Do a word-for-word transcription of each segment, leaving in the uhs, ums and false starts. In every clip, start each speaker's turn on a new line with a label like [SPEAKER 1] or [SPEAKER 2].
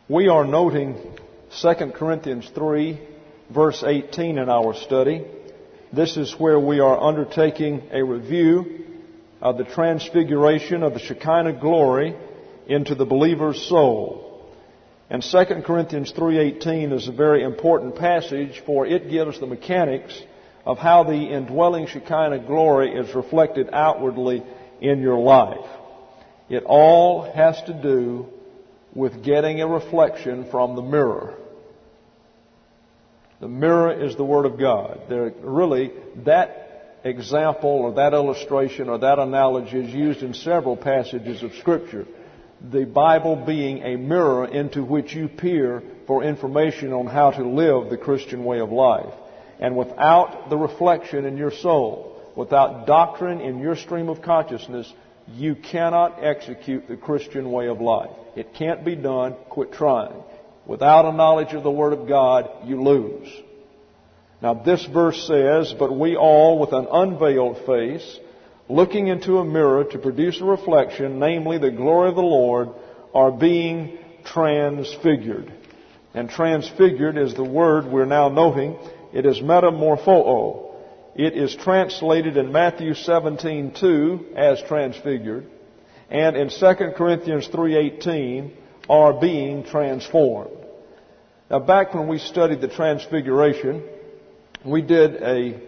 [SPEAKER 1] We are noting Second Corinthians three, verse eighteen in our study. This is where we are undertaking a review of the transfiguration of the Shekinah glory into the believer's soul. And Second Corinthians three eighteen is a very important passage, for it gives the mechanics of how the indwelling Shekinah glory is reflected outwardly in your life. It all has to do with getting a reflection from the mirror. The mirror is the Word of God. There, really, that example or that illustration or that analogy is used in several passages of Scripture. The Bible being a mirror into which you peer for information on how to live the Christian way of life. And without the reflection in your soul, without doctrine in your stream of consciousness, you cannot execute the Christian way of life. It can't be done. Quit trying. Without a knowledge of the Word of God, you lose. Now this verse says, "But we all with an unveiled face, looking into a mirror to produce a reflection, namely the glory of the Lord, are being transfigured." And transfigured is the word we're now noting. It is metamorpho. It is translated in Matthew seventeen two as transfigured, and in Second Corinthians three eighteen, are being transformed. Now back when we studied the transfiguration, we did a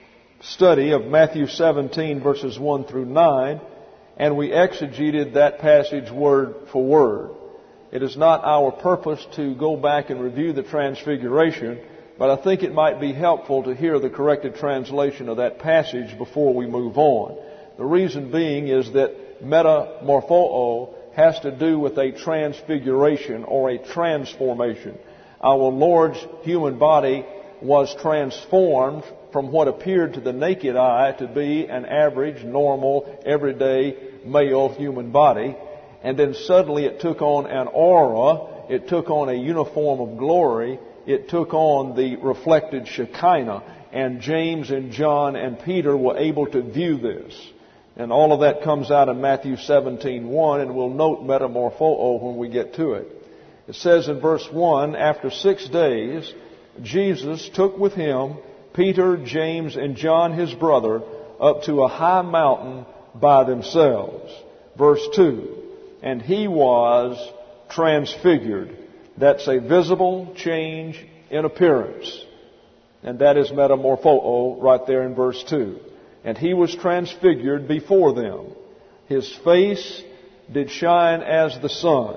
[SPEAKER 1] study of Matthew seventeen verses one through nine, and we exegeted that passage word for word. It is not our purpose to go back and review the transfiguration, but I think it might be helpful to hear the corrected translation of that passage before we move on. The reason being is that metamorpho has to do with a transfiguration or a transformation. Our Lord's human body was transformed from what appeared to the naked eye to be an average, normal, everyday male human body. And then suddenly it took on an aura, it took on a uniform of glory, it took on the reflected Shekinah. And James and John and Peter were able to view this. And all of that comes out in Matthew seventeen one, and we'll note metamorpho when we get to it. It says in verse one, "After six days, Jesus took with him Peter, James, and John his brother up to a high mountain by themselves." Verse two, "And he was transfigured." That's a visible change in appearance. And that is metamorpho right there in verse two. "And he was transfigured before them. His face did shine as the sun."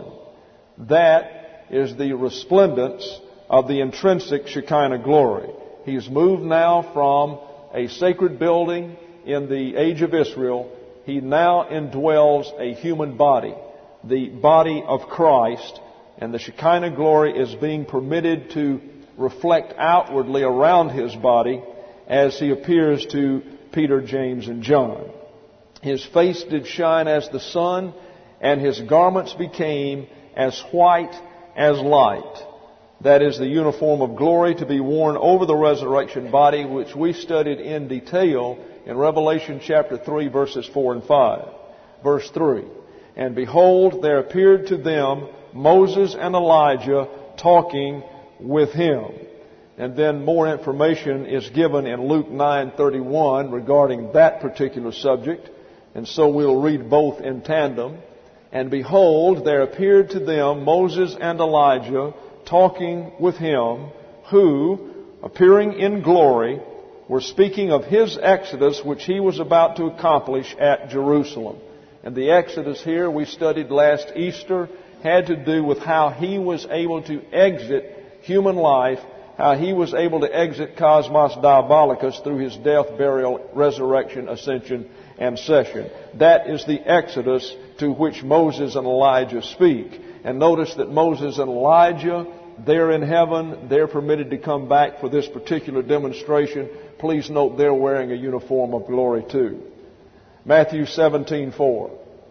[SPEAKER 1] That is the resplendence of the intrinsic Shekinah glory. He's moved now from a sacred building in the age of Israel. He now indwells a human body, the body of Christ, and the Shekinah glory is being permitted to reflect outwardly around his body as he appears to Peter, James, and John. "His face did shine as the sun, and his garments became as white as light." That is the uniform of glory to be worn over the resurrection body, which we studied in detail in Revelation chapter three, verses four and five. Verse three, "And behold, there appeared to them Moses and Elijah talking with him." And then more information is given in Luke nine thirty-one regarding that particular subject. And so we'll read both in tandem. "And behold, there appeared to them Moses and Elijah talking with him, who, appearing in glory, were speaking of his exodus which he was about to accomplish at Jerusalem." And the exodus here we studied last Easter had to do with how he was able to exit human life, how he was able to exit Cosmos Diabolicus through his death, burial, resurrection, ascension, and session. That is the exodus to which Moses and Elijah speak. And notice that Moses and Elijah, they're in heaven, they're permitted to come back for this particular demonstration. Please note they're wearing a uniform of glory too. Matthew seventeen four.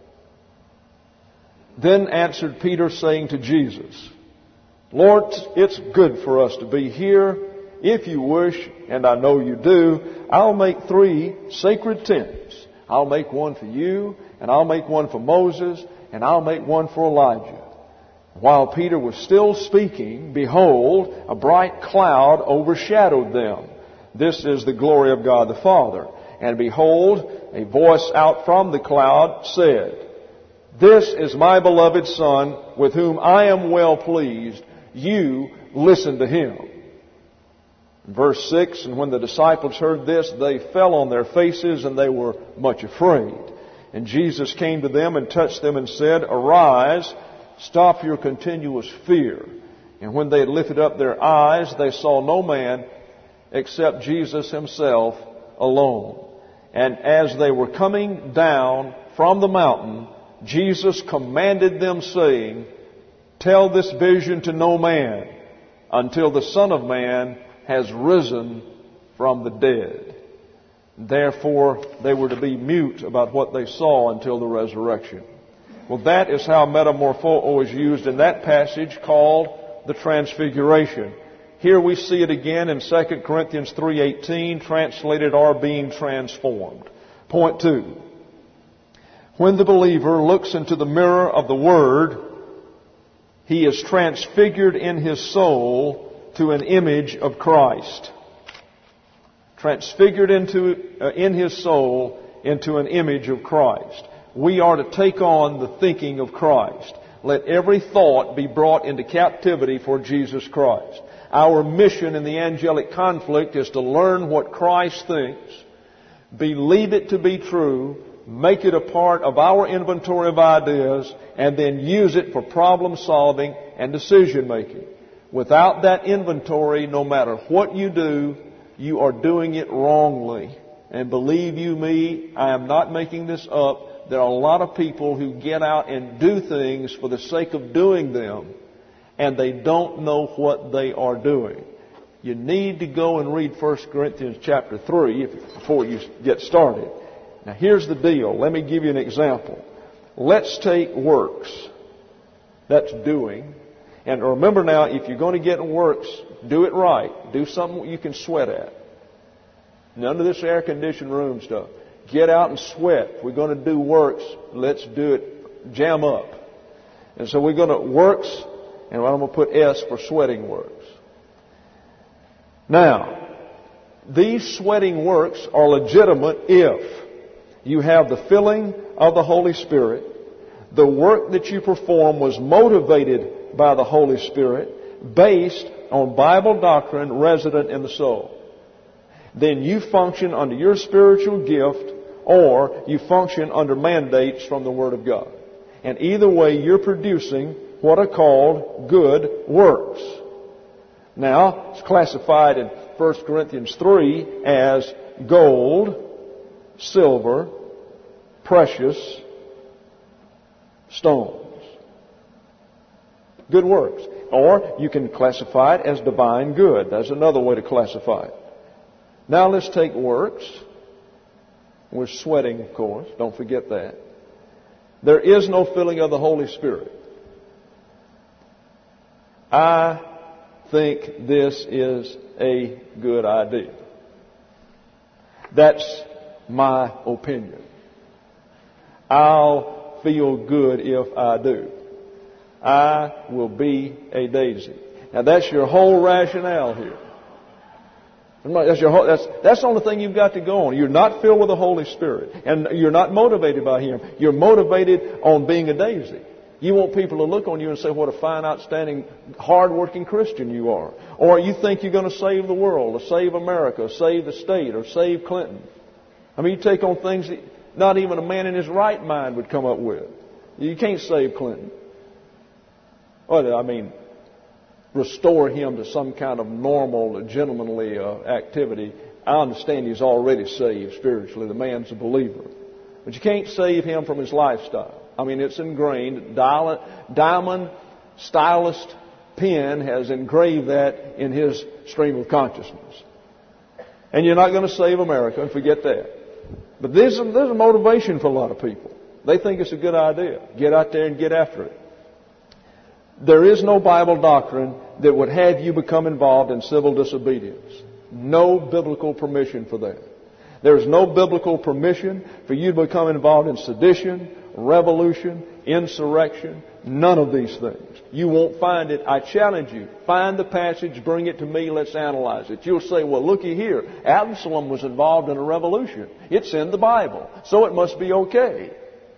[SPEAKER 1] "Then answered Peter, saying to Jesus, Lord, it's good for us to be here. If you wish, and I know you do, I'll make three sacred tents. I'll make one for you, and I'll make one for Moses, and I'll make one for Elijah." While Peter was still speaking, behold, a bright cloud overshadowed them. This is the glory of God the Father. And behold, a voice out from the cloud said, This is my beloved Son, with whom I am well pleased. You listen to him. Verse six, and when the disciples heard this, they fell on their faces, and they were much afraid. And Jesus came to them and touched them and said, Arise, stop your continuous fear. And when they had lifted up their eyes, they saw no man except Jesus himself alone. And as they were coming down from the mountain, Jesus commanded them, saying, Tell this vision to no man, until the Son of Man has risen from the dead. Therefore, they were to be mute about what they saw until the resurrection. Well, that is how metamorpho is used in that passage called the Transfiguration. Here we see it again in Second Corinthians three eighteen, translated, are being transformed. Point two. When the believer looks into the mirror of the Word, he is transfigured in his soul to an image of Christ. Transfigured into uh, in his soul into an image of Christ. We are to take on the thinking of Christ. Let every thought be brought into captivity for Jesus Christ. Our mission in the angelic conflict is to learn what Christ thinks, believe it to be true, make it a part of our inventory of ideas, and then use it for problem solving and decision making. Without that inventory, no matter what you do, you are doing it wrongly. And believe you me, I am not making this up. There are a lot of people who get out and do things for the sake of doing them, and they don't know what they are doing. You need to go and read First Corinthians chapter three before you get started. Now here's the deal. Let me give you an example. Let's take works. That's doing. And remember now, if you're going to get in works, do it right. Do something you can sweat at. None of this air-conditioned room stuff. Get out and sweat. If we're going to do works, let's do it jam up. And so we're going to works, and I'm going to put S for sweating works. Now, these sweating works are legitimate if you have the filling of the Holy Spirit, the work that you perform was motivated by the Holy Spirit, based on Bible doctrine resident in the soul. Then you function under your spiritual gift, or you function under mandates from the Word of God. And either way, you're producing what are called good works. Now, it's classified in First Corinthians three as gold, silver, precious stones. Good works. Or you can classify it as divine good. That's another way to classify it. Now let's take works. We're sweating, of course. Don't forget that. There is no filling of the Holy Spirit. I think this is a good idea. That's my opinion. I'll feel good if I do. I will be a daisy. Now that's your whole rationale here. That's, your whole, that's, that's the only thing you've got to go on. You're not filled with the Holy Spirit. And you're not motivated by Him. You're motivated on being a daisy. You want people to look on you and say, what a fine, outstanding, hard-working Christian you are. Or you think you're going to save the world, or save America, or save the state, or save Clinton. I mean, you take on things that not even a man in his right mind would come up with. You can't save Clinton. Well, I mean, restore him to some kind of normal, gentlemanly uh, activity. I understand he's already saved spiritually. The man's a believer. But you can't save him from his lifestyle. I mean, it's ingrained. Diamond Stylist pen has engraved that in his stream of consciousness. And you're not going to save America, and forget that. But there's a, there's a motivation for a lot of people. They think it's a good idea. Get out there and get after it. There is no Bible doctrine that would have you become involved in civil disobedience. No biblical permission for that. There is no biblical permission for you to become involved in sedition, revolution, insurrection, none of these things. You won't find it. I challenge you. Find the passage, bring it to me, let's analyze it. You'll say, well, looky here. Absalom was involved in a revolution. It's in the Bible, so it must be okay.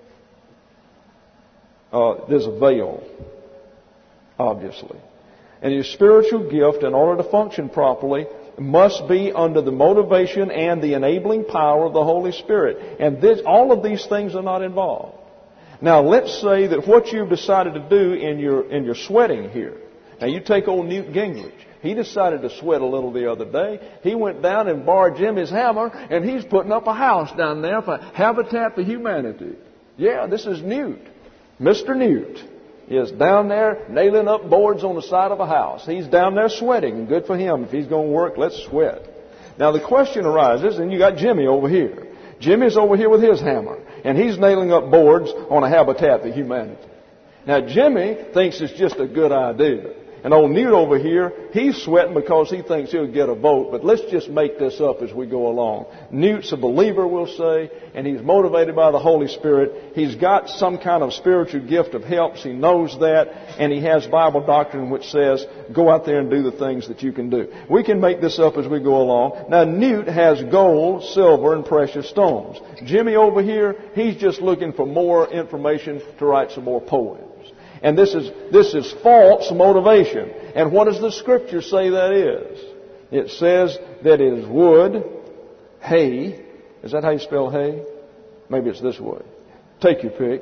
[SPEAKER 1] Uh, there's a veil, obviously. And your spiritual gift, in order to function properly, must be under the motivation and the enabling power of the Holy Spirit. And this, all of these things are not involved. Now, let's say that what you've decided to do in your in your sweating here. Now, you take old Newt Gingrich. He decided to sweat a little the other day. He went down and borrowed Jimmy's hammer, and he's putting up a house down there for Habitat for Humanity. Yeah, this is Newt. Mister Newt is down there nailing up boards on the side of a house. He's down there sweating, and good for him. If he's going to work, let's sweat. Now, the question arises, and you got Jimmy over here. Jimmy's over here with his hammer, and he's nailing up boards on a Habitat for Humanity. Now, Jimmy thinks it's just a good idea. And old Newt over here, he's sweating because he thinks he'll get a vote. But let's just make this up as we go along. Newt's a believer, we'll say, and he's motivated by the Holy Spirit. He's got some kind of spiritual gift of helps. He knows that. And he has Bible doctrine which says, go out there and do the things that you can do. We can make this up as we go along. Now, Newt has gold, silver, and precious stones. Jimmy over here, he's just looking for more information to write some more poems. And this is this is false motivation. And what does the Scripture say that is? It says that it is wood, hay. Is that how you spell hay? Maybe it's this way. Take your pick.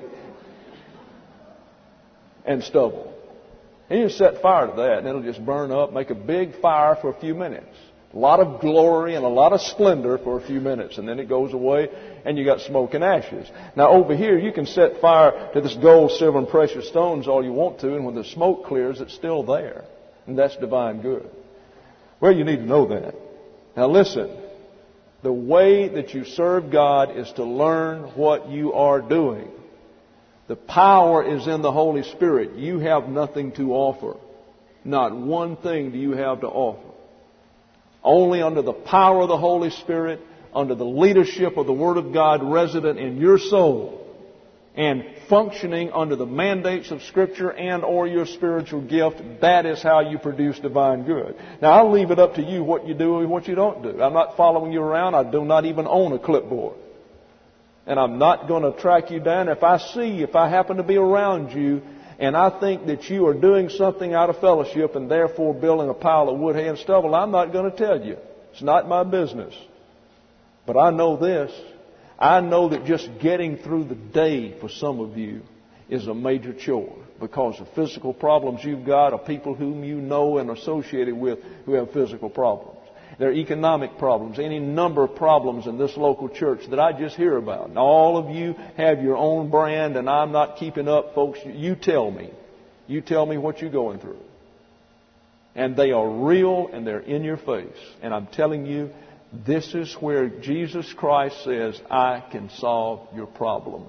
[SPEAKER 1] And stubble. And you set fire to that, and it'll just burn up, make a big fire for a few minutes. A lot of glory and a lot of splendor for a few minutes, and then it goes away, and you got smoke and ashes. Now, over here, you can set fire to this gold, silver, and precious stones all you want to, and when the smoke clears, it's still there. And that's divine good. Well, you need to know that. Now, listen. The way that you serve God is to learn what you are doing. The power is in the Holy Spirit. You have nothing to offer. Not one thing do you have to offer. Only under the power of the Holy Spirit, under the leadership of the Word of God resident in your soul, and functioning under the mandates of Scripture and or your spiritual gift, that is how you produce divine good. Now, I'll leave it up to you what you do and what you don't do. I'm not following you around. I do not even own a clipboard. And I'm not going to track you down. If I see, if I happen to be around you, and I think that you are doing something out of fellowship and therefore building a pile of wood, hay, and stubble, I'm not going to tell you. It's not my business. But I know this. I know that just getting through the day for some of you is a major chore because of physical problems you've got or people whom you know and associated with who have physical problems. There are economic problems, any number of problems in this local church that I just hear about. And all of you have your own brand, and I'm not keeping up, folks. You tell me. You tell me what you're going through. And they are real, and they're in your face. And I'm telling you, this is where Jesus Christ says, I can solve your problems.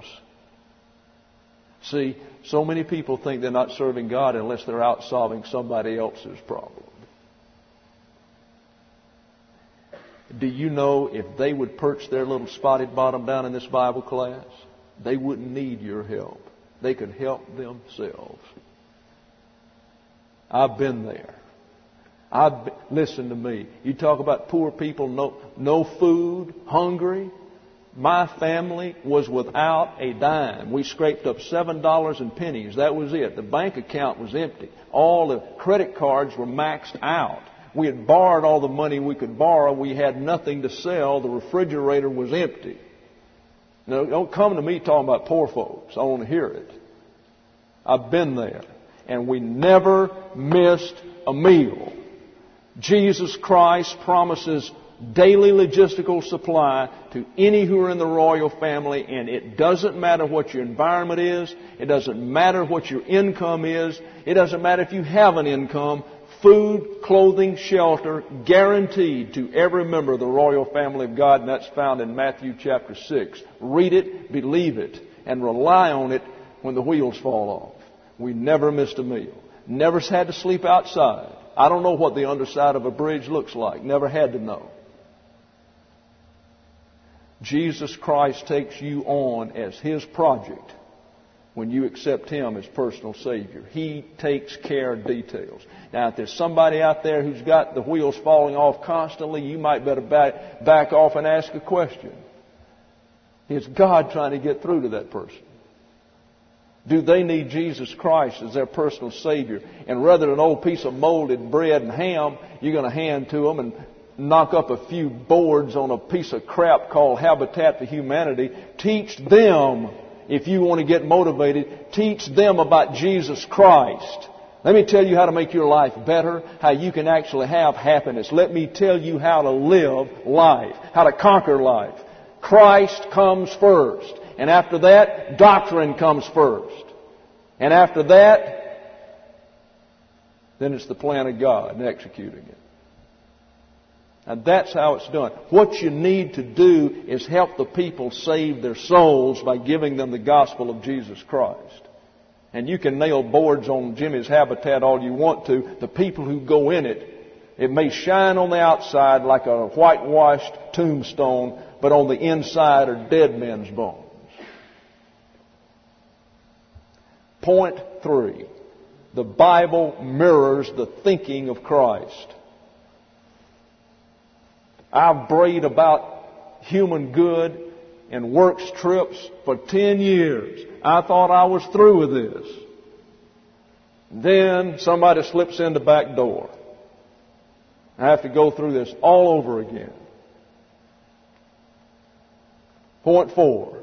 [SPEAKER 1] See, so many people think they're not serving God unless they're out solving somebody else's problem. Do you know if they would perch their little spotted bottom down in this Bible class, they wouldn't need your help. They could help themselves. I've been there. I've been, listen to me. You talk about poor people, no, no food, hungry. My family was without a dime. We scraped up seven dollars and pennies. That was it. The bank account was empty. All the credit cards were maxed out. We had borrowed all the money we could borrow. We had nothing to sell. The refrigerator was empty. Now, don't come to me talking about poor folks. I want to hear it. I've been there. And we never missed a meal. Jesus Christ promises daily logistical supply to any who are in the royal family, and it doesn't matter what your environment is. It doesn't matter what your income is. It doesn't matter if you have an income. Food, clothing, shelter, guaranteed to every member of the royal family of God, and that's found in Matthew chapter six. Read it, believe it, and rely on it when the wheels fall off. We never missed a meal. Never had to sleep outside. I don't know what the underside of a bridge looks like. Never had to know. Jesus Christ takes you on as His project. when you accept Him as personal Savior. He takes care of details. Now, if there's somebody out there who's got the wheels falling off constantly, you might better back, back off and ask a question. Is God trying to get through to that person? Do they need Jesus Christ as their personal Savior? And rather than an old piece of molded bread and ham, you're going to hand to them and knock up a few boards on a piece of crap called Habitat for Humanity. Teach them, if you want to get motivated, teach them about Jesus Christ. Let me tell you how to make your life better, how you can actually have happiness. Let me tell you how to live life, how to conquer life. Christ comes first. And after that, doctrine comes first. And after that, then it's the plan of God and executing it. And that's how it's done. What you need to do is help the people save their souls by giving them the gospel of Jesus Christ. And you can nail boards on Jimmy's Habitat all you want to. The people who go in it, it may shine on the outside like a whitewashed tombstone, but on the inside are dead men's bones. Point three. The Bible mirrors the thinking of Christ. I've prayed about human good and works trips for ten years. I thought I was through with this. Then somebody slips in the back door. I have to go through this all over again. Point four.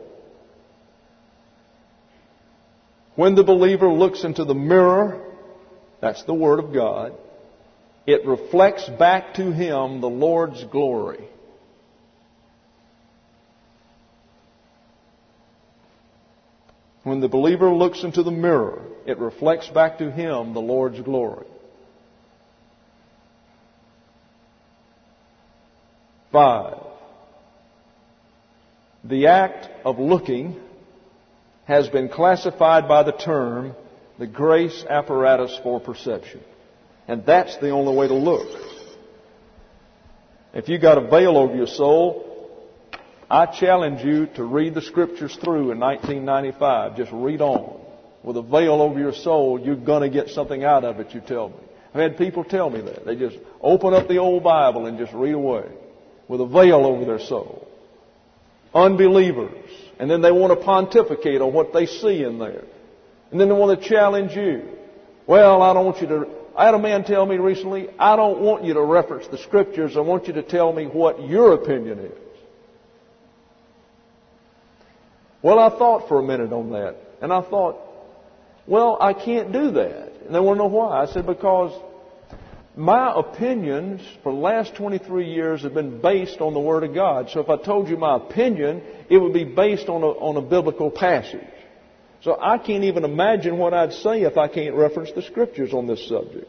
[SPEAKER 1] When the believer looks into the mirror, that's the Word of God, it reflects back to him the Lord's glory. When the believer looks into the mirror, it reflects back to him the Lord's glory. Five. The act of looking has been classified by the term the grace apparatus for perception. And that's the only way to look. If you got a veil over your soul, I challenge you to read the Scriptures through in nineteen ninety-five. Just read on. With a veil over your soul, you're going to get something out of it, you tell me. I've had people tell me that. They just open up the old Bible and just read away with a veil over their soul. Unbelievers. And then they want to pontificate on what they see in there. And then they want to challenge you. Well, I don't want you to... I had a man tell me recently, I don't want you to reference the Scriptures. I want you to tell me what your opinion is. Well, I thought for a minute on that. And I thought, well, I can't do that. And they want to know why. I said, because my opinions for the last twenty-three years have been based on the Word of God. So if I told you my opinion, it would be based on a, on a biblical passage. So I can't even imagine what I'd say if I can't reference the Scriptures on this subject.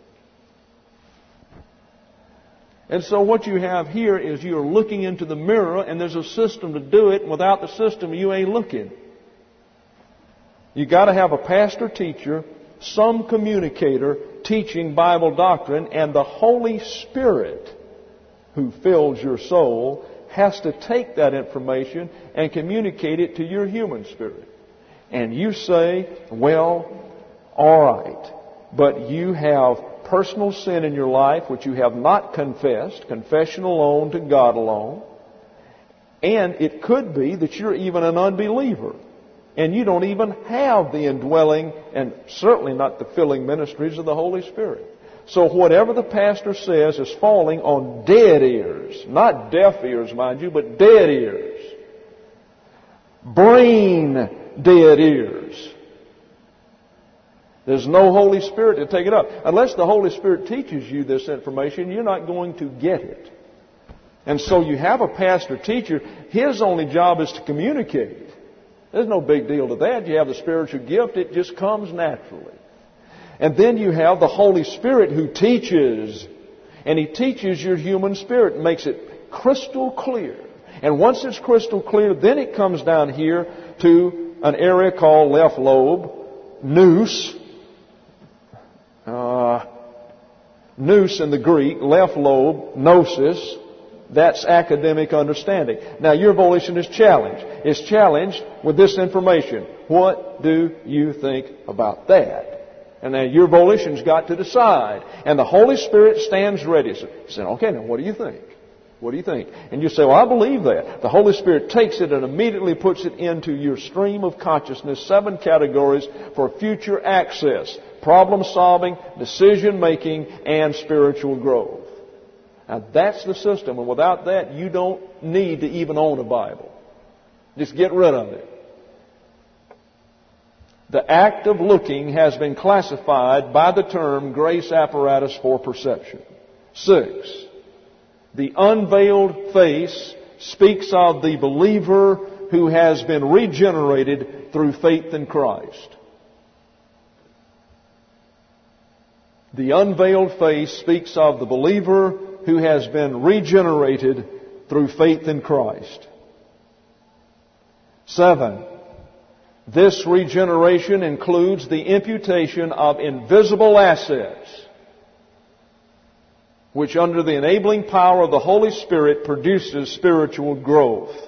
[SPEAKER 1] And so what you have here is you're looking into the mirror, and there's a system to do it. And without the system, you ain't looking. You got to have a pastor teacher, some communicator teaching Bible doctrine, and the Holy Spirit who fills your soul has to take that information and communicate it to your human spirit. And you say, well, all right, but you have personal sin in your life which you have not confessed, confession alone to God alone, and it could be that you're even an unbeliever. And you don't even have the indwelling and certainly not the filling ministries of the Holy Spirit. So whatever the pastor says is falling on dead ears. Not deaf ears, mind you, but dead ears. Brain dead ears. There's no Holy Spirit to take it up. Unless the Holy Spirit teaches you this information, you're not going to get it. And so you have a pastor teacher. His only job is to communicate. There's no big deal to that. You have the spiritual gift. It just comes naturally. And then you have the Holy Spirit who teaches. And He teaches your human spirit and makes it crystal clear. And once it's crystal clear, then it comes down here to an area called left lobe, nous. Uh, nous in the Greek, left lobe, gnosis. That's academic understanding. Now, your volition is challenged. It's challenged with this information. What do you think about that? And now your volition's got to decide. And the Holy Spirit stands ready. So he said, okay, now what do you think? What do you think? And you say, well, I believe that. The Holy Spirit takes it and immediately puts it into your stream of consciousness, seven categories for future access, problem solving, decision making, and spiritual growth. Now that's the system. And without that, you don't need to even own a Bible. Just get rid of it. The act of looking has been classified by the term grace apparatus for perception. Six, the unveiled face speaks of the believer who has been regenerated through faith in Christ. The unveiled face speaks of the believer who has been regenerated through faith in Christ. Seven, this regeneration includes the imputation of invisible assets, which under the enabling power of the Holy Spirit produces spiritual growth.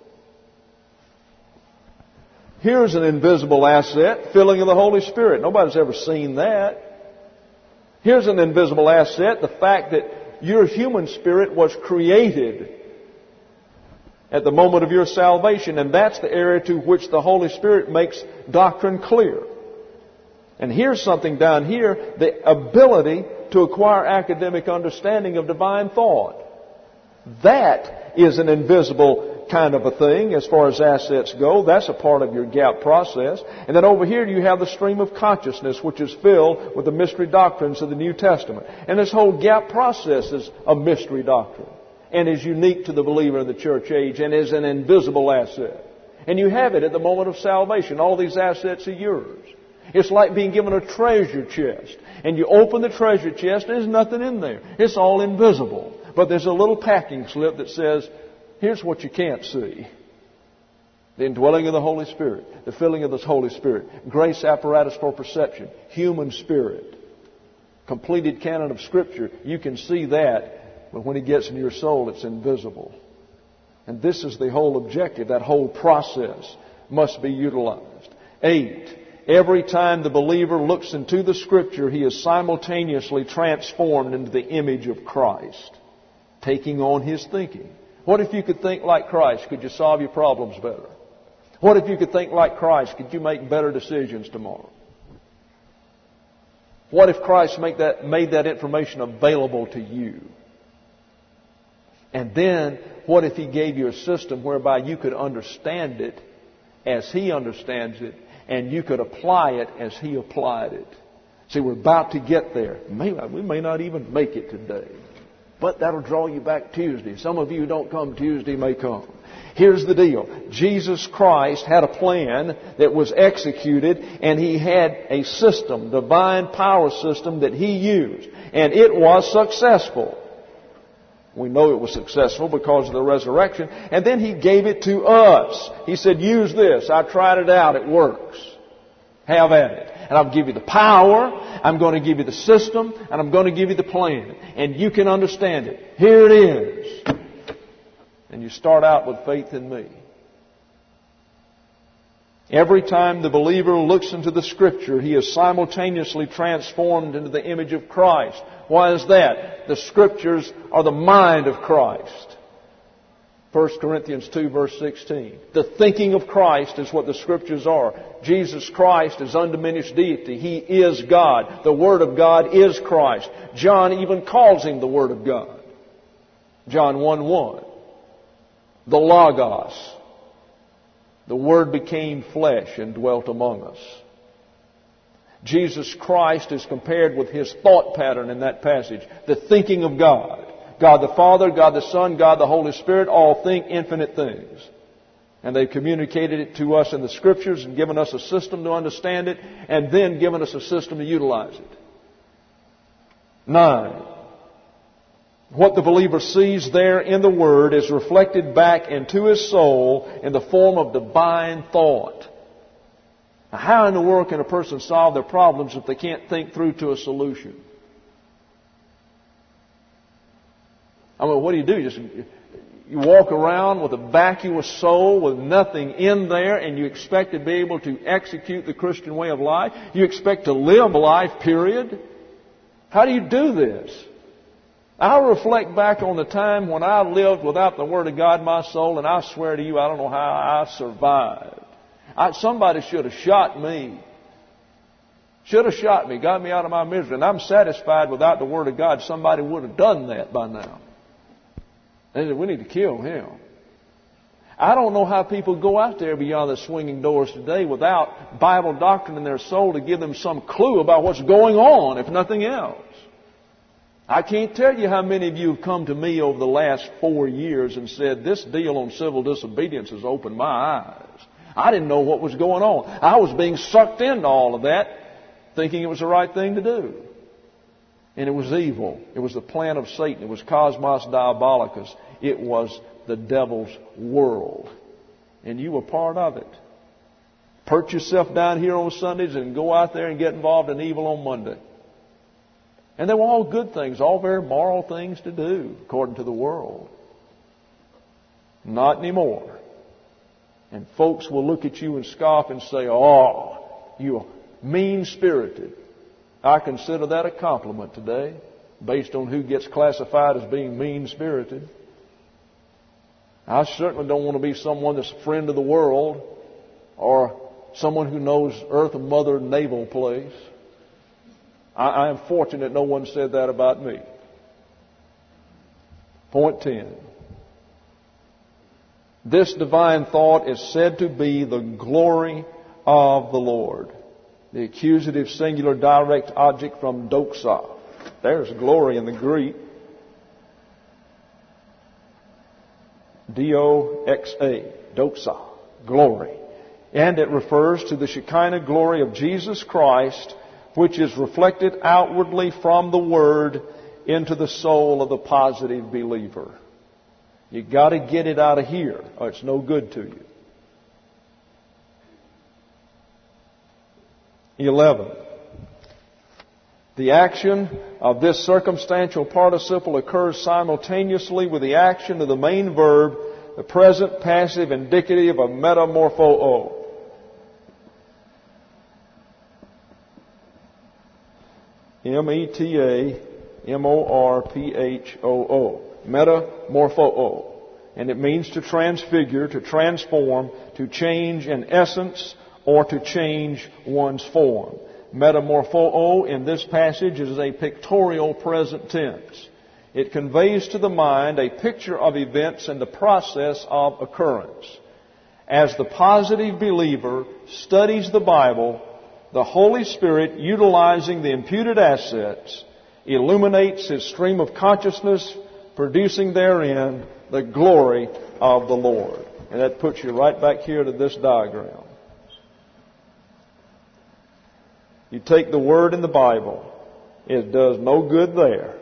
[SPEAKER 1] Here's an invisible asset, filling of the Holy Spirit. Nobody's ever seen that. Here's an invisible asset, the fact that your human spirit was created at the moment of your salvation, and that's the area to which the Holy Spirit makes doctrine clear. And here's something down here, the ability to acquire academic understanding of divine thought. That is an invisible kind of a thing as far as assets go. That's a part of your gap process. And then over here you have the stream of consciousness, which is filled with the mystery doctrines of the New Testament. And this whole gap process is a mystery doctrine and is unique to the believer in the church age and is an invisible asset. And you have it at the moment of salvation. All these assets are yours. It's like being given a treasure chest. And you open the treasure chest and there's nothing in there. It's all invisible. But there's a little packing slip that says, here's what you can't see. The indwelling of the Holy Spirit. The filling of the Holy Spirit. Grace apparatus for perception. Human spirit. Completed canon of Scripture. You can see that. But when it gets in your soul, it's invisible. And this is the whole objective. That whole process must be utilized. Eight. Every time the believer looks into the Scripture, he is simultaneously transformed into the image of Christ, taking on his thinking. What if you could think like Christ? Could you solve your problems better? What if you could think like Christ? Could you make better decisions tomorrow? What if Christ make that, made that information available to you? And then, what if He gave you a system whereby you could understand it as He understands it, and you could apply it as He applied it? See, we're about to get there. We may not even make it today. But that'll draw you back Tuesday. Some of you who don't come Tuesday may come. Here's the deal. Jesus Christ had a plan that was executed, and He had a system, divine power system that He used. And it was successful. We know it was successful because of the resurrection. And then He gave it to us. He said, use this. I tried it out. It works. Have at it. And I'll give you the power. I'm going to give you the system. And I'm going to give you the plan. And you can understand it. Here it is. And you start out with faith in me. Every time the believer looks into the Scripture, he is simultaneously transformed into the image of Christ. Why is that? The Scriptures are the mind of Christ. First Corinthians two verse sixteen. The thinking of Christ is what the Scriptures are. Jesus Christ is undiminished deity. He is God. The Word of God is Christ. John even calls Him the Word of God. John one one. The Logos. The Word became flesh and dwelt among us. Jesus Christ is compared with His thought pattern in that passage. The thinking of God. God the Father, God the Son, God the Holy Spirit all think infinite things. And they've communicated it to us in the Scriptures and given us a system to understand it, and then given us a system to utilize it. Nine. What the believer sees there in the Word is reflected back into his soul in the form of divine thought. Now, how in the world can a person solve their problems if they can't think through to a solution? I mean, what do you do? You just you walk around with a vacuous soul with nothing in there, and you expect to be able to execute the Christian way of life? You expect to live life, period? How do you do this? I reflect back on the time when I lived without the Word of God in my soul, and I swear to you, I don't know how I survived. I, somebody should have shot me. Should have shot me, got me out of my misery. And I'm satisfied without the Word of God, somebody would have done that by now. They said, we need to kill him. I don't know how people go out there beyond the swinging doors today without Bible doctrine in their soul to give them some clue about what's going on, if nothing else. I can't tell you how many of you have come to me over the last four years and said, this deal on civil disobedience has opened my eyes. I didn't know what was going on. I was being sucked into all of that, thinking it was the right thing to do. And it was evil. It was the plan of Satan. It was Cosmos Diabolicus. It was the devil's world. And you were part of it. Perch yourself down here on Sundays and go out there and get involved in evil on Monday. And they were all good things, all very moral things to do, according to the world. Not anymore. And folks will look at you and scoff and say, oh, you're mean-spirited. I consider that a compliment today, based on who gets classified as being mean-spirited. I certainly don't want to be someone that's a friend of the world or someone who knows Earth and Mother naval place. I, I am fortunate no one said that about me. Point ten. This divine thought is said to be the glory of the Lord. The accusative singular direct object from doxa. There's glory in the Greek. D O X A. Doxa. Glory. And it refers to the Shekinah glory of Jesus Christ, which is reflected outwardly from the Word into the soul of the positive believer. You've got to get it out of here, or it's no good to you. eleven. The action of this circumstantial participle occurs simultaneously with the action of the main verb, the present passive indicative of metamorpho. M E T A M O R P H O O. Metamorpho. And it means to transfigure, to transform, to change in essence, or to change one's form. Metamorpho in this passage is a pictorial present tense. It conveys to the mind a picture of events in the process of occurrence. As the positive believer studies the Bible, the Holy Spirit, utilizing the imputed assets, illuminates his stream of consciousness, producing therein the glory of the Lord. And that puts you right back here to this diagram. You take the Word in the Bible, it does no good there.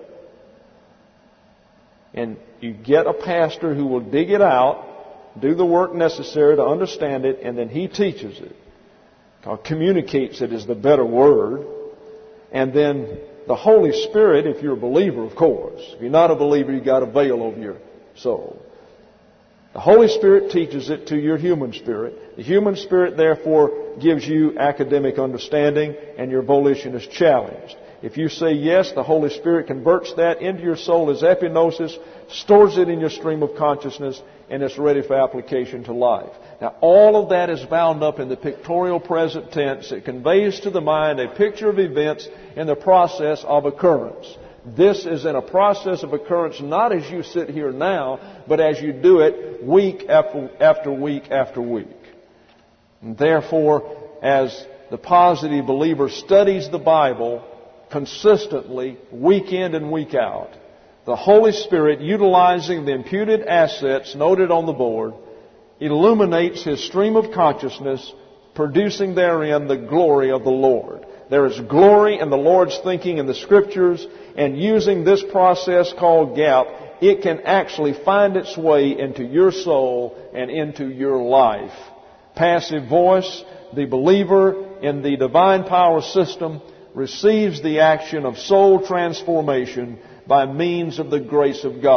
[SPEAKER 1] And you get a pastor who will dig it out, do the work necessary to understand it, and then he teaches it. Or communicates it is the better word. And then the Holy Spirit, if you're a believer, of course. If you're not a believer, you've got a veil over your soul. The Holy Spirit teaches it to your human spirit. The human spirit, therefore, gives you academic understanding, and your volition is challenged. If you say yes, the Holy Spirit converts that into your soul as epignosis, stores it in your stream of consciousness, and it's ready for application to life. Now, all of that is bound up in the pictorial present tense. It conveys to the mind a picture of events in the process of occurrence. This is in a process of occurrence not as you sit here now, but as you do it week after, after week after week. And therefore, as the positive believer studies the Bible consistently, week in and week out, the Holy Spirit, utilizing the imputed assets noted on the board, illuminates his stream of consciousness, producing therein the glory of the Lord. There is glory in the Lord's thinking in the Scriptures, and using this process called gap, it can actually find its way into your soul and into your life. Passive voice, the believer in the divine power system, receives the action of soul transformation by means of the grace of God.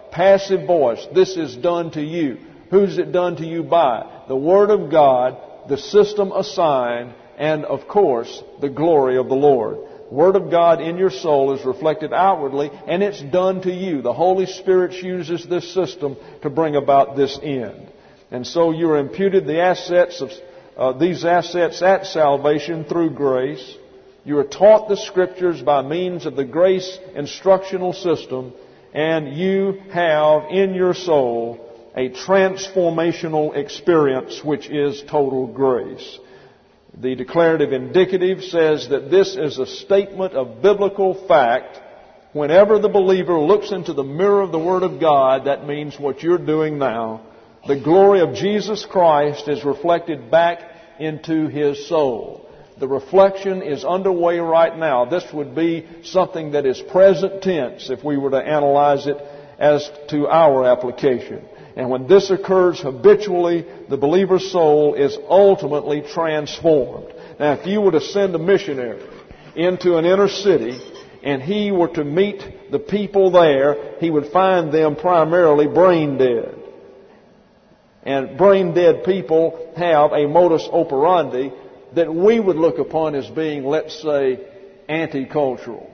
[SPEAKER 1] passive voice. This is done to you. Who's it done to you by? The Word of God, the system assigned, and of course, the glory of the Lord. The Word of God in your soul is reflected outwardly, and it's done to you. The Holy Spirit uses this system to bring about this end. And so you are imputed the assets of uh, these assets at salvation through grace. You are taught the Scriptures by means of the grace instructional system, and you have in your soul a transformational experience, which is total grace. The declarative indicative says that this is a statement of biblical fact. Whenever the believer looks into the mirror of the Word of God, that means what you're doing now. The glory of Jesus Christ is reflected back into his soul. The reflection is underway right now. This would be something that is present tense if we were to analyze it as to our application. And when this occurs habitually, the believer's soul is ultimately transformed. Now, if you were to send a missionary into an inner city and he were to meet the people there, he would find them primarily brain dead. And brain dead people have a modus operandi that we would look upon as being, let's say, anti-cultural.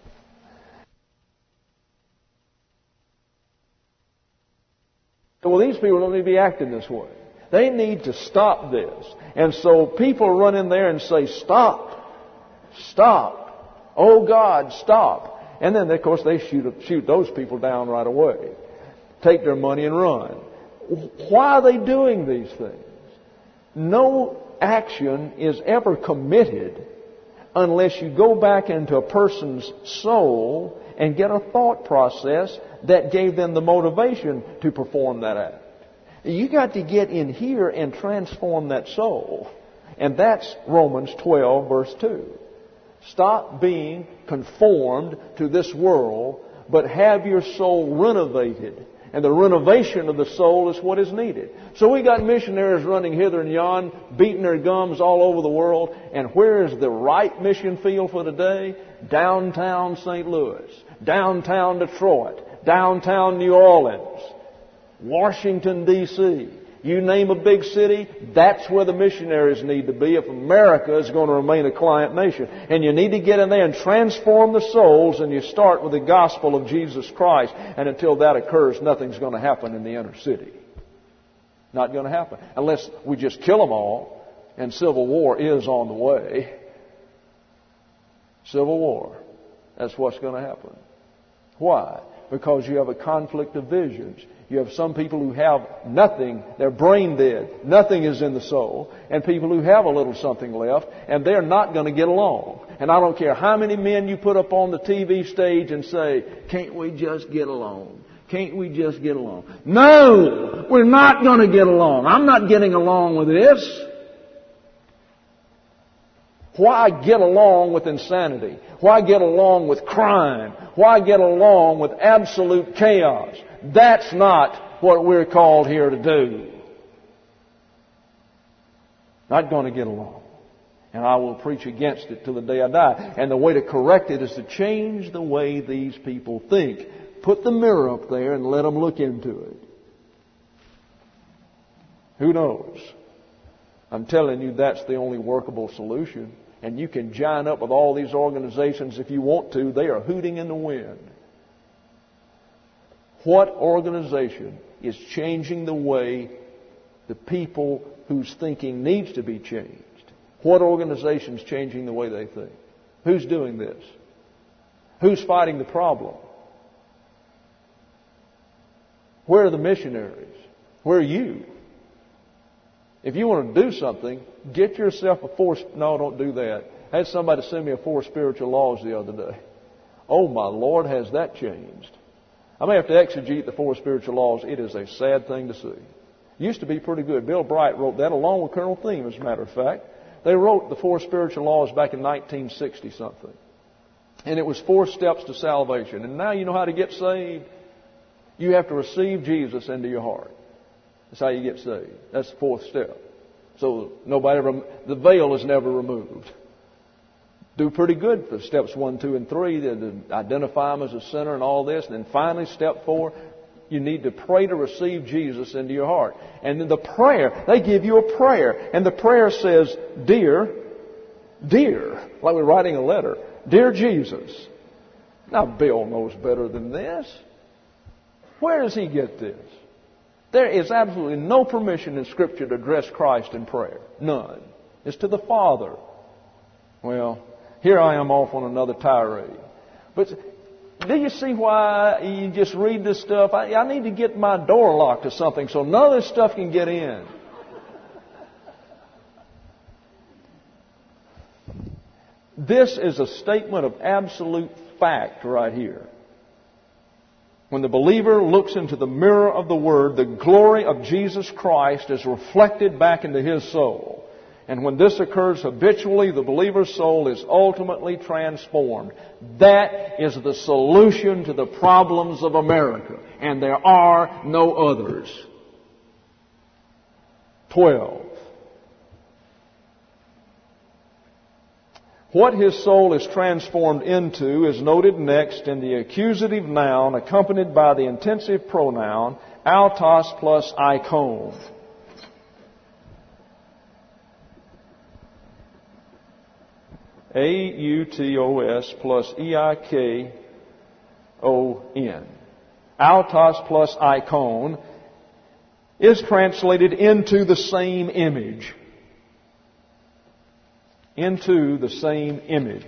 [SPEAKER 1] Well, these people don't need to be acting this way. They need to stop this. And so people run in there and say, stop, stop, oh God, stop. And then, of course, they shoot, shoot those people down right away, take their money and run. Why are they doing these things? No action is ever committed unless you go back into a person's soul and get a thought process that gave them the motivation to perform that act. You got to get in here and transform that soul. And that's Romans twelve, verse two. Stop being conformed to this world, but have your soul renovated. And the renovation of the soul is what is needed. So we got missionaries running hither and yon, beating their gums all over the world. And where is the right mission field for today? Downtown Saint Louis, downtown Detroit, downtown New Orleans, Washington, D C You name a big city, that's where the missionaries need to be if America is going to remain a client nation. And you need to get in there and transform the souls, and you start with the gospel of Jesus Christ. And until that occurs, nothing's going to happen in the inner city. Not going to happen. Unless we just kill them all, and civil war is on the way. Civil war. That's what's going to happen. Why? Because you have a conflict of visions. You have some people who have nothing. They're brain dead. Nothing is in the soul. And people who have a little something left, and they're not going to get along. And I don't care how many men you put up on the T V stage and say, can't we just get along? Can't we just get along? No! We're not going to get along. I'm not getting along with this. Why get along with insanity? Why get along with crime? Why get along with absolute chaos? That's not what we're called here to do. Not going to get along. And I will preach against it till the day I die. And the way to correct it is to change the way these people think. Put the mirror up there and let them look into it. Who knows? I'm telling you, that's the only workable solution. And you can join up with all these organizations if you want to. They are hooting in the wind. What organization is changing the way the people whose thinking needs to be changed? What organization is changing the way they think? Who's doing this? Who's fighting the problem? Where are the missionaries? Where are you? If you want to do something, get yourself a four... No, don't do that. I had somebody send me a four spiritual laws the other day. Oh, my Lord, has that changed? I may have to exegete the four spiritual laws. It is a sad thing to see. It used to be pretty good. Bill Bright wrote that along with Colonel Thiem, as a matter of fact. They wrote the four spiritual laws back in nineteen sixty something. And it was four steps to salvation. And now you know how to get saved? You have to receive Jesus into your heart. That's how you get saved. That's the fourth step. So nobody ever, the veil is never removed. Do pretty good for steps one, two, and three. To identify them as a sinner and all this. And then finally, step four, You need to pray to receive Jesus into your heart. And then the prayer, they give you a prayer. And the prayer says, Dear, dear, like we're writing a letter, Dear Jesus. Now, Bill knows better than this. Where does he get this? There is absolutely no permission in Scripture to address Christ in prayer. None. It's to the Father. Well, here I am off on another tirade. But do you see why you just read this stuff? I, I need to get my door locked or something so none of this stuff can get in. This is a statement of absolute fact right here. When the believer looks into the mirror of the Word, the glory of Jesus Christ is reflected back into his soul. And when this occurs habitually, the believer's soul is ultimately transformed. That is the solution to the problems of America. And there are no others. Twelve. What his soul is transformed into is noted next in the accusative noun accompanied by the intensive pronoun autos plus eikon. A U T O S plus E I K O N. Autos plus eikon is translated into the same image. Into the same image.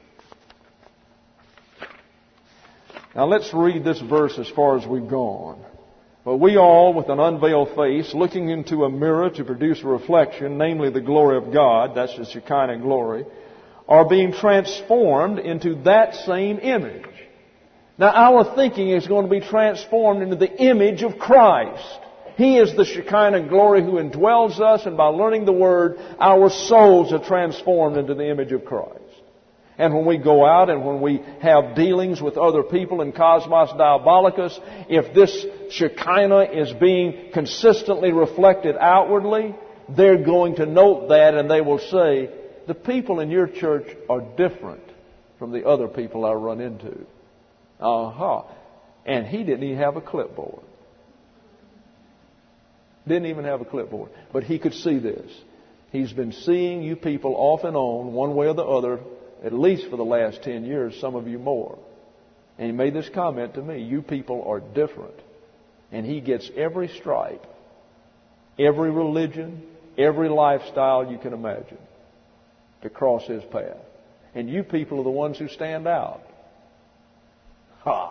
[SPEAKER 1] Now let's read this verse as far as we've gone. But we all, with an unveiled face, looking into a mirror to produce a reflection, namely the glory of God, that's the Shekinah glory, are being transformed into that same image. Now our thinking is going to be transformed into the image of Christ. He is the Shekinah glory who indwells us, and by learning the Word, our souls are transformed into the image of Christ. And when we go out and when we have dealings with other people in Cosmos Diabolicus, if this Shekinah is being consistently reflected outwardly, they're going to note that and they will say, the people in your church are different from the other people I run into. Aha. Uh-huh. And he didn't even have a clipboard. Didn't even have a clipboard. But he could see this. He's been seeing you people off and on, one way or the other, at least for the last ten years, some of you more. And he made this comment to me, you people are different. And he gets every stripe, every religion, every lifestyle you can imagine to cross his path. And you people are the ones who stand out. Ha!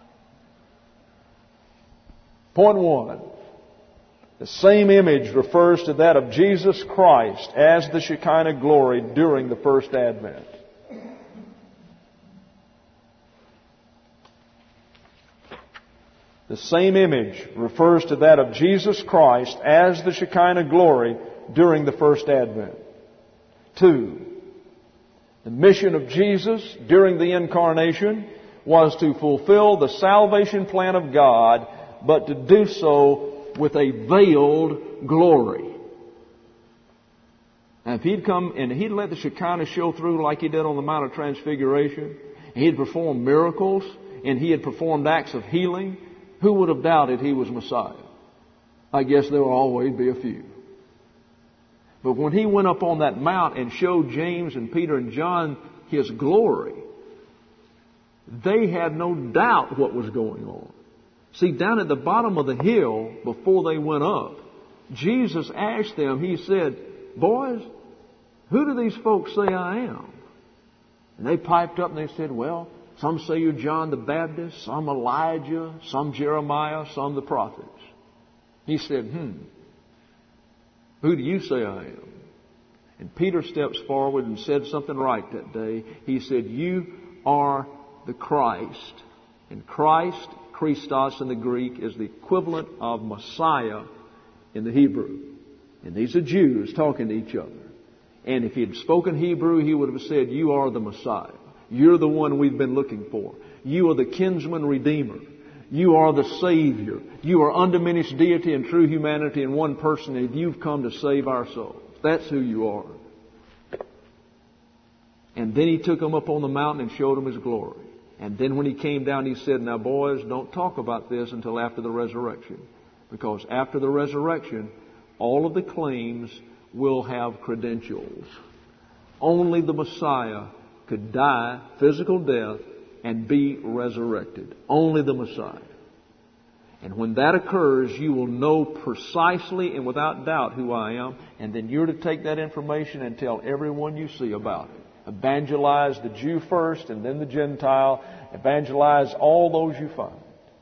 [SPEAKER 1] Point one. The same image refers to that of Jesus Christ as the Shekinah glory during the first advent. The same image refers to that of Jesus Christ as the Shekinah glory during the first advent. Two, the mission of Jesus during the incarnation was to fulfill the salvation plan of God, but to do so with a veiled glory. Now, if he'd come and he'd let the Shekinah show through like he did on the Mount of Transfiguration, and he'd performed miracles, and he had performed acts of healing, who would have doubted he was Messiah? I guess there will always be a few. But when he went up on that mount and showed James and Peter and John his glory, they had no doubt what was going on. See, down at the bottom of the hill, before they went up, Jesus asked them, he said, boys, who do these folks say I am? And they piped up and they said, well, some say you're John the Baptist, some Elijah, some Jeremiah, some the prophets. He said, hmm, who do you say I am? And Peter steps forward and said something right that day. He said, you are the Christ. And Christ, Christos in the Greek, is the equivalent of Messiah in the Hebrew. And these are Jews talking to each other. And if he had spoken Hebrew, he would have said, you are the Messiah. You're the one we've been looking for. You are the kinsman redeemer. You are the Savior. You are undiminished deity and true humanity in one person, and you've come to save our souls. That's who you are. And then he took them up on the mountain and showed them his glory. And then when he came down, he said, now boys, don't talk about this until after the resurrection. Because after the resurrection, all of the claims will have credentials. Only the Messiah could die physical death and be resurrected. Only the Messiah. And when that occurs, you will know precisely and without doubt who I am. And then you're to take that information and tell everyone you see about it. Evangelize the Jew first and then the Gentile. Evangelize all those you find.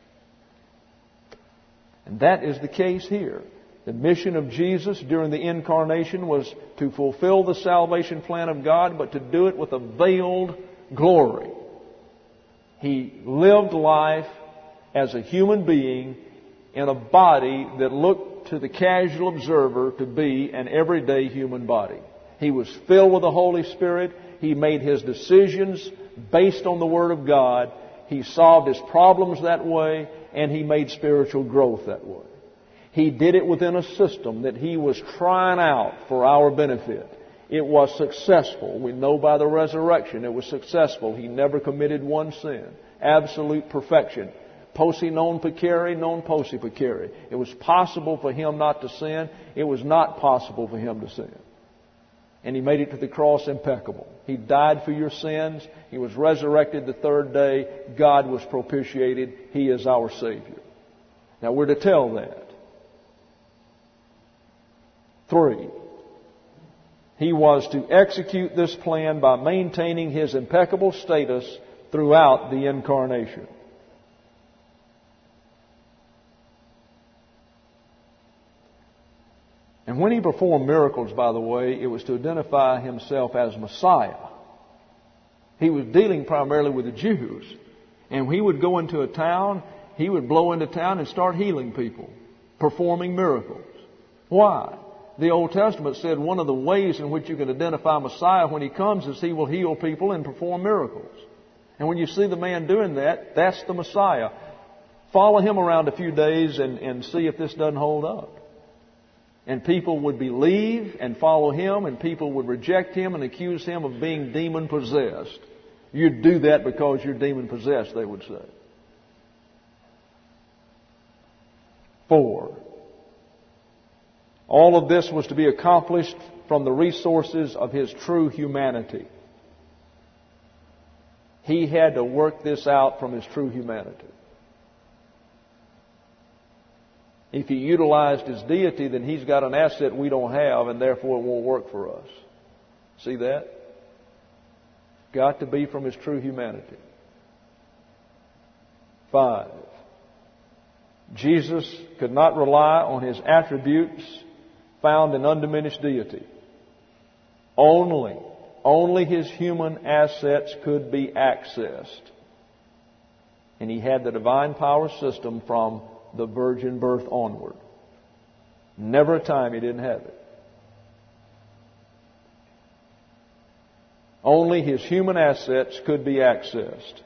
[SPEAKER 1] And that is the case here. The mission of Jesus during the incarnation was to fulfill the salvation plan of God, but to do it with a veiled glory. He lived life as a human being in a body that looked to the casual observer to be an everyday human body. He was filled with the Holy Spirit. He made his decisions based on the Word of God. He solved his problems that way, and he made spiritual growth that way. He did it within a system that he was trying out for our benefit. It was successful. We know by the resurrection it was successful. He never committed one sin. Absolute perfection. Posse non pecare, non posse pecare. It was possible for him not to sin. It was not possible for him to sin. And he made it to the cross impeccable. He died for your sins. He was resurrected the third day. God was propitiated. He is our Savior. Now we're to tell that. Three, he was to execute this plan by maintaining his impeccable status throughout the incarnation. And when he performed miracles, by the way, it was to identify himself as Messiah. He was dealing primarily with the Jews. And when he would go into a town, he would blow into town and start healing people, performing miracles. Why? The Old Testament said one of the ways in which you can identify Messiah when he comes is he will heal people and perform miracles. And when you see the man doing that, that's the Messiah. Follow him around a few days and, and see if this doesn't hold up. And people would believe and follow him, and people would reject him and accuse him of being demon-possessed. You'd do that because you're demon-possessed, they would say. Four. All of this was to be accomplished from the resources of his true humanity. He had to work this out from his true humanity. If he utilized his deity, then he's got an asset we don't have, and therefore it won't work for us. See that? Got to be from his true humanity. Five. Jesus could not rely on his attributes found in undiminished deity. Only, only his human assets could be accessed. And he had the divine power system from the virgin birth onward. Never a time he didn't have it. Only his human assets could be accessed.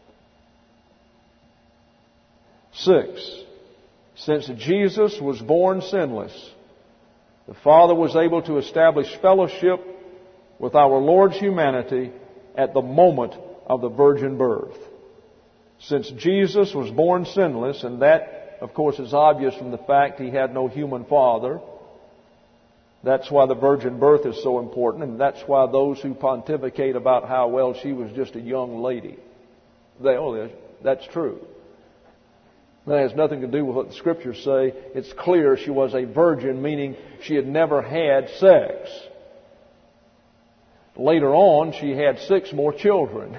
[SPEAKER 1] Six, since Jesus was born sinless, the Father was able to establish fellowship with our Lord's humanity at the moment of the virgin birth. Since Jesus was born sinless, and that of course is obvious from the fact he had no human father. That's why the virgin birth is so important, and that's why those who pontificate about how, well, she was just a young lady, they, oh, that's true. That has nothing to do with what the Scriptures say. It's clear she was a virgin, meaning she had never had sex. Later on, she had six more children.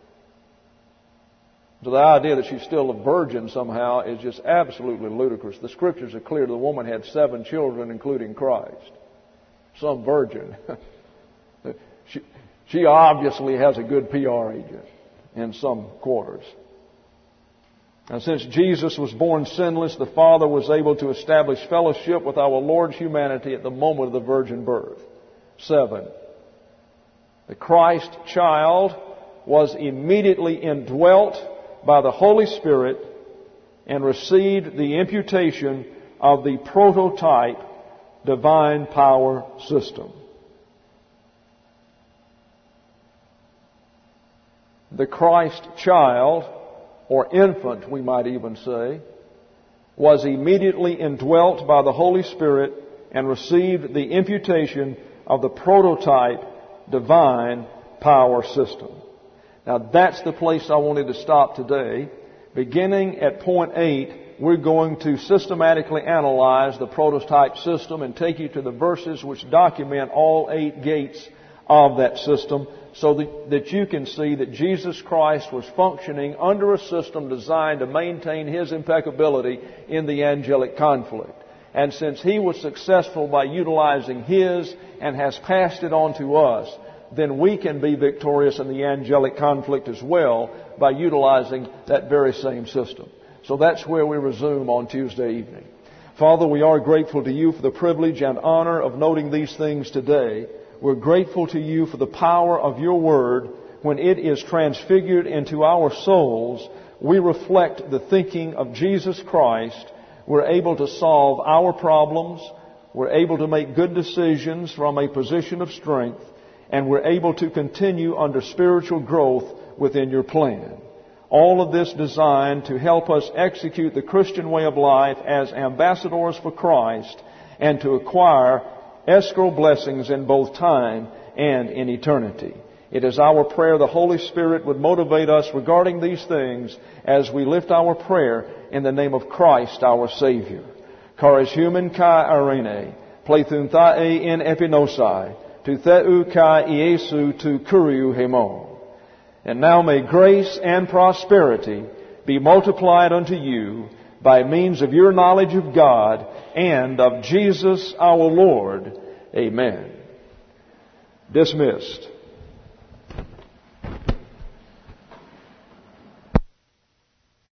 [SPEAKER 1] So the idea that she's still a virgin somehow is just absolutely ludicrous. The Scriptures are clear. The woman had seven children, including Christ. Some virgin. she, she obviously has a good P R agent in some quarters. And since Jesus was born sinless, the Father was able to establish fellowship with our Lord's humanity at the moment of the virgin birth. Seven. The Christ child was immediately indwelt by the Holy Spirit and received the imputation of the prototype divine power system. the Christ child, or infant we might even say, was immediately indwelt by the Holy Spirit and received the imputation of the prototype divine power system. Now that's the place I wanted to stop today. Beginning at point eight, we're going to systematically analyze the prototype system and take you to the verses which document all eight gates of that system so that, that you can see that Jesus Christ was functioning under a system designed to maintain His impeccability in the angelic conflict. And since He was successful by utilizing His and has passed it on to us, then we can be victorious in the angelic conflict as well by utilizing that very same system. So that's where we resume on Tuesday evening. Father, we are grateful to You for the privilege and honor of noting these things today. We're grateful to You for the power of Your Word. When it is transfigured into our souls, we reflect the thinking of Jesus Christ. We're able to solve our problems. We're able to make good decisions from a position of strength. And we're able to continue under spiritual growth within Your plan. All of this designed to help us execute the Christian way of life as ambassadors for Christ and to acquire escrow blessings in both time and in eternity. It is our prayer the Holy Spirit would motivate us regarding these things as we lift our prayer in the name of Christ our Savior. Charis human kai arene, plethun thae in epinosai, tu theu kai Iesu tu kuriu hemo. And now may grace and prosperity be multiplied unto you by means of your knowledge of God and of Jesus our Lord. Amen. Dismissed.